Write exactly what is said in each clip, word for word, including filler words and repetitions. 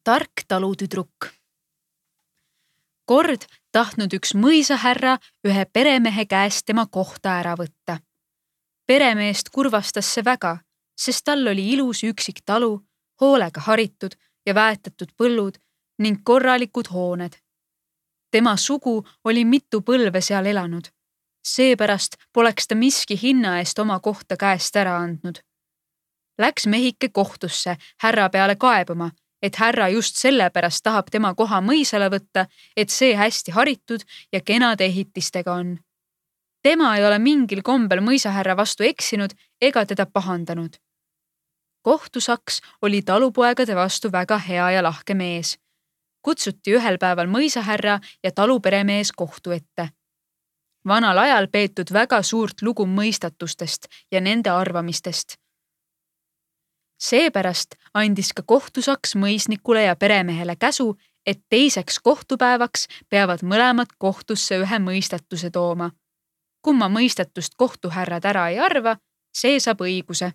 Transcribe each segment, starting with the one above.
Tark talutüdruk. Kord tahtnud üks mõisahärra ühe peremehe käest tema kohta ära võtta. Peremeest kurvastas see väga, sest tal oli ilus üksik talu, hoolega haritud ja väetatud põllud ning korralikud hooned. Tema sugu oli mitu põlve seal elanud. Seepärast poleks ta miski hinna eest oma kohta käest ära andnud. Läks mehike kohtusse härra peale kaebama, et härra just sellepärast tahab tema koha mõisale võtta, et see hästi haritud ja kenade ehitistega on. Tema ei ole mingil kombel mõisahärra vastu eksinud ega teda pahandanud. Kohtusaks oli talupoegade vastu väga hea ja lahke mees. Kutsuti ühel päeval mõisahärra ja taluperemees kohtu ette. Vanal ajal peetud väga suurt lugu mõistatustest ja nende arvamistest. Seepärast andis ka kohtusaks mõisnikule ja peremehele käsu, et teiseks kohtupäevaks peavad mõlemad kohtusse ühe mõistatuse tooma. Kumma mõistatust kohtuhärrad ära ei arva, see saab õiguse.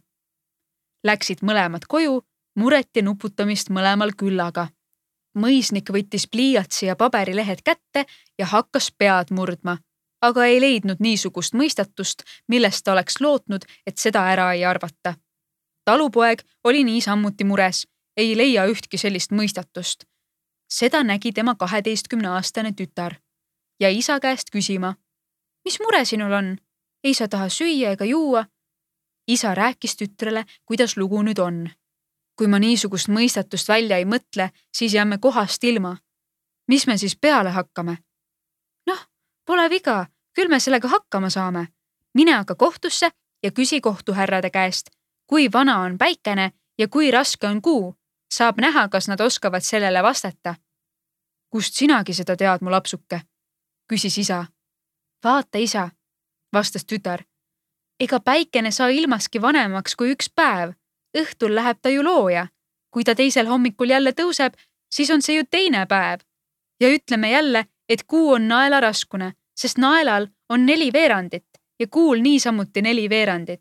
Läksid mõlemad koju, muret ja nuputamist mõlemal küllaga. Mõisnik võttis pliiatsi ja paberilehed kätte ja hakkas pead murdma, aga ei leidnud niisugust mõistatust, millest ta oleks lootnud, et seda ära ei arvata. Talupoeg oli niisamuti mures, ei leia ühtki sellist mõistatust. Seda nägi tema kaheteistkümneaastane tütar ja isa käest küsima. Mis mure sinul on? Ei sa taha süüa ega juua? Isa rääkis tütrele, kuidas lugu nüüd on. Kui ma niisugust mõistatust välja ei mõtle, siis jääme kohast ilma. Mis me siis peale hakkame? Noh, pole viga, küll me sellega hakkama saame. Mine aga kohtusse ja küsi kohtuhärrade käest, kui vana on päikene ja kui raske on kuu. Saab näha, kas nad oskavad sellele vastata. Kust sinagi seda tead, mu lapsuke? Küsis isa. Vaata, isa, vastas tütar. Ega päikene saa ilmaski vanemaks kui üks päev. Õhtul läheb ta ju looja. Kui ta teisel hommikul jälle tõuseb, siis on see ju teine päev. Ja ütleme jälle, et kuu on naela raskune, sest naelal on neli veerandit ja kuul niisamuti neli veerandit.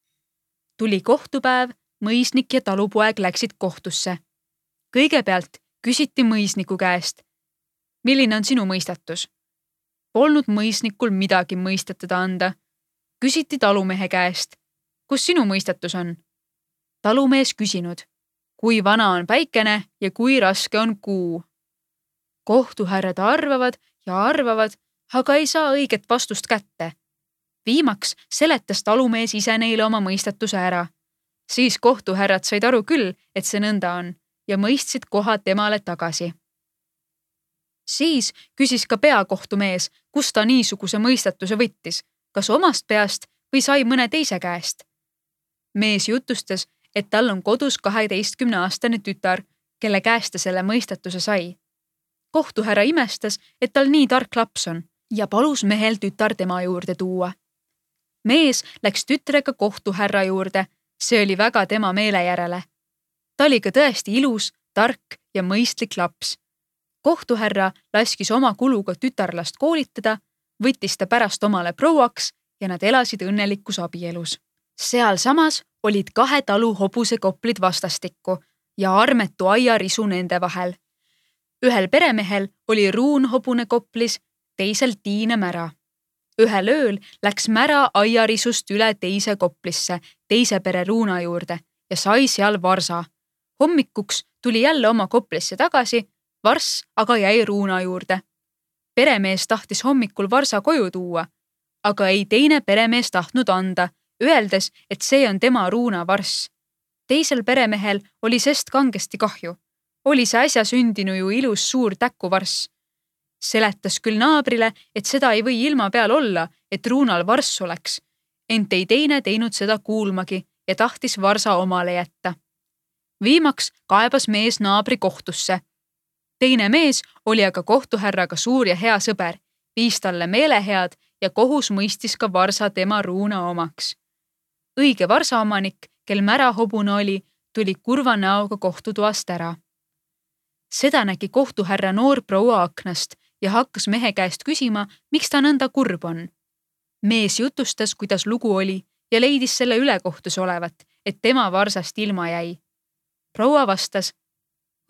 Tuli kohtupäev, mõisnik ja talupoeg läksid kohtusse. Kõigepealt küsiti mõisniku käest. Milline on sinu mõistatus? Polnud mõisnikul midagi mõistatada anda. Küsiti talumehe käest. Kus sinu mõistatus on? Talumees küsinud. Kui vana on päikene ja kui raske on kuu? Kohtuhärrad arvavad ja arvavad, aga ei saa õiget vastust kätte. Viimaks seletas talumees ise neile oma mõistatuse ära. Siis kohtuhärrad said aru küll, et see nõnda on ja mõistsid koha temale tagasi. Siis küsis ka peakohtumees, kus ta niisuguse mõistatuse võttis, kas omast peast või sai mõne teise käest. Mees jutustas, et tal on kodus kaheteistkümneaastane tütar, kelle käest ta selle mõistatuse sai. Kohtuhärra imestas, et tal nii tark laps on ja palus mehel tütar tema juurde tuua. Mees läks tütrega kohtuhärra juurde, see oli väga tema meele järele. Ta oli ka tõesti ilus, tark ja mõistlik laps. Kohtuhärra laskis oma kuluga tütarlast koolitada, võttis ta pärast omale prouaks ja nad elasid õnnelikus abielus. Seal samas olid kahe talu hobusekoplid vastastikku ja armetu aiarisu nende vahel. Ühel peremehel oli ruun hobune koplis, teisel tiine mära. Ühel ööl läks mära aiarisust üle teise koplisse, teise pere ruuna juurde ja sai seal varsa. Hommikuks tuli jälle oma koplisse tagasi, vars aga jäi ruuna juurde. Peremees tahtis hommikul varsa koju tuua, aga ei teine peremees tahtnud anda, öeldes, et see on tema ruuna vars. Teisel peremehel oli sest kangesti kahju. Oli see äsja sündinu ju ilus suur täkuvars. Seletas küll naabrile, et seda ei või ilma peal olla, et ruunal varss oleks. Ent ei teine teinud seda kuulmagi ja tahtis varsa omale jätta. Viimaks kaebas mees naabri kohtusse. Teine mees oli aga kohtuhärraga suur ja hea sõber, viis talle meelehead ja kohus mõistis ka varsa tema ruuna omaks. Õige varsaomanik, kel mära hobune oli, tuli kurva näoga kohtutoast ära. Seda nägi kohtuhärra noor proua aknast ja hakkas mehe käest küsima, miks ta nõnda kurb on. Mees jutustas, kuidas lugu oli ja leidis selle ülekohtus olevat, et tema varsast ilma jäi. Proua vastas, oh,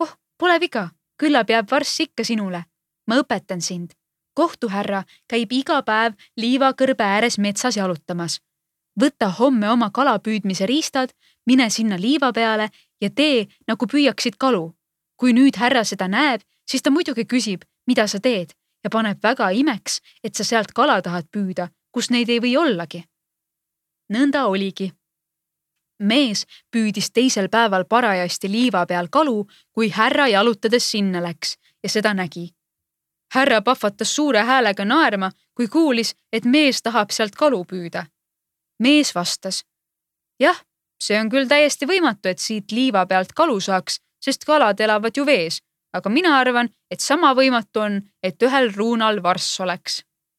Pole viga, küllap jääb varss ikka sinule. Ma õpetan sind. Kohtuhärra käib iga päev liivakõrbe ääres metsas jalutamas. Võta homme oma kalapüüdmise riistad, mine sinna liiva peale ja tee, nagu püüaksid kalu. Kui nüüd härra seda näeb, siis ta muidugi küsib, mida sa teed ja paneb väga imeks, et sa sealt kala tahad püüda, kus neid ei või ollagi. Nõnda oligi. Mees püüdis teisel päeval parajasti liiva peal kalu, kui härra jalutades sinna läks ja seda nägi. Härra pahvatas suure häälega naerma, kui kuulis, et mees tahab sealt kalu püüda. Mees vastas, jah, see on küll täiesti võimatu, et siit liiva pealt kalu saaks, sest kalad elavad ju vees, aga mina arvan, et sama võimatu on, et ühel ruunal varss oleks.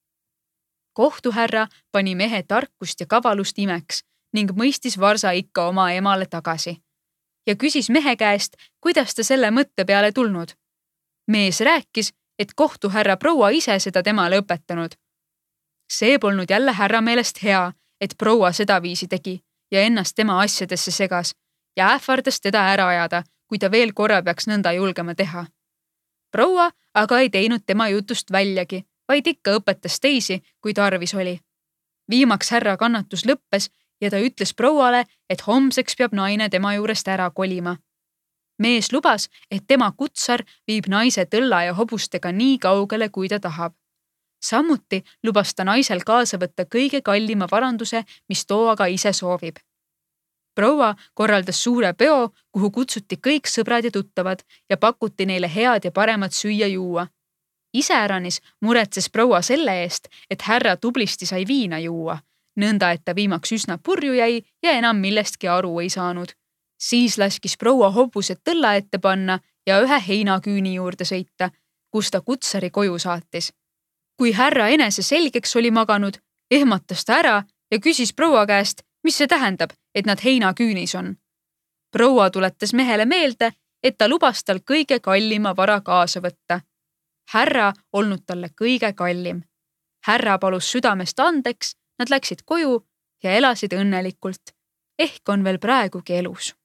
Kohtuhärra pani mehe tarkust ja kavalust imeks ning mõistis varsa ikka oma emale tagasi ja küsis mehe käest, kuidas ta selle mõtte peale tulnud. Mees rääkis, et kohtuhärra proua ise seda temale õpetanud. See polnud jälle härra meelest hea, et proua sedaviisi tegi ja ennast tema asjadesse segas ja ähvardas teda ära ajada, kui ta veel korra peaks nõnda julgema teha. Proua aga ei teinud tema jutust väljagi, vaid ikka õpetas teisi, kui tarvis oli. Viimaks härra kannatus lõppes ja ta ütles prouale, et homseks peab naine tema juurest ära kolima. Mees lubas, et tema kutsar viib naise tõlla ja hobustega nii kaugele, kui ta tahab. Samuti lubas ta naisel kaasa võtta kõige kallima varanduse, mis too aga ise soovib. Proua korraldas suure peo, kuhu kutsuti kõik sõbrad ja tuttavad ja pakuti neile head ja paremat süüa juua. Iseäranis muretses proua selle eest, et härra tublisti sai viina juua, nõnda et ta viimaks üsna purju jäi ja enam millestki aru ei saanud. Siis laskis proua hobused tõlla ette panna ja ühe heinaküüni juurde sõita, kus ta kutsari koju saatis. Kui härra enese selgeks oli maganud, ehmatas ta ära ja küsis proua käest, mis see tähendab, et nad heinaküünis on. Proua tuletas mehele meelde, et ta lubas tal kõige kallima vara kaasa võtta. Härra olnud talle kõige kallim. Härra palus südamest andeks, nad läksid koju ja elasid õnnelikult. Ehk on veel praegugi elus.